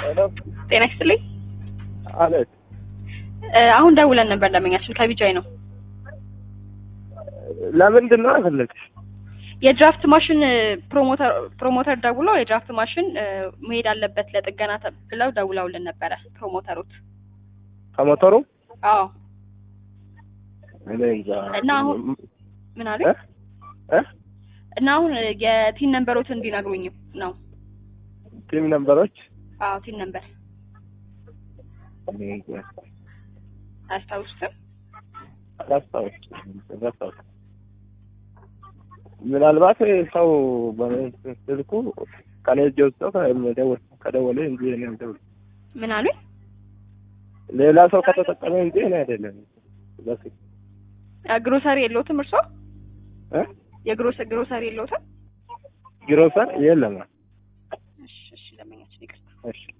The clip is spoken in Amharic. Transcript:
ሄሎ ጤና ይስጥልኝ። አቤት። አሁን ደውለን ነበር ለመኛችን ከቢጃይ ነው። ለምንድን ነው አይፈልግሽ? የድራፍት ማሽን ፕሮሞተር ደውሎ የድራፍት ማሽን መሄድ አለበት ለጥገና ብለው ደውለውልን ነበረ ፕሮሞተሮች። ከሞተሩ? አዎ። እኔ እንጃ። እና አሁን ምን አለ? እና አሁን የቲን ነምበሮች እንዲነግሩኝ ነው። ቲም ነምበሮች? አዎ ቲን ነምበር እኔ እንጃ። አስታውሱትም? አላስታውስም። ምናልባት ሰው በስልኩ ከኔ እጅ ወስዶ ከደወለ እንጂ እኔ አልደውልም። ምን አለ? ሌላ ሰው ከተጠቀመ እንጂ እኔ አይደለም። ስለዚህ ግሮሰሪ የለውትም እርሶ? የግሮሰሪ የለውትም? ግሮሰር የለም። እሺ ለማንኛውም ይቅርታ። እሺ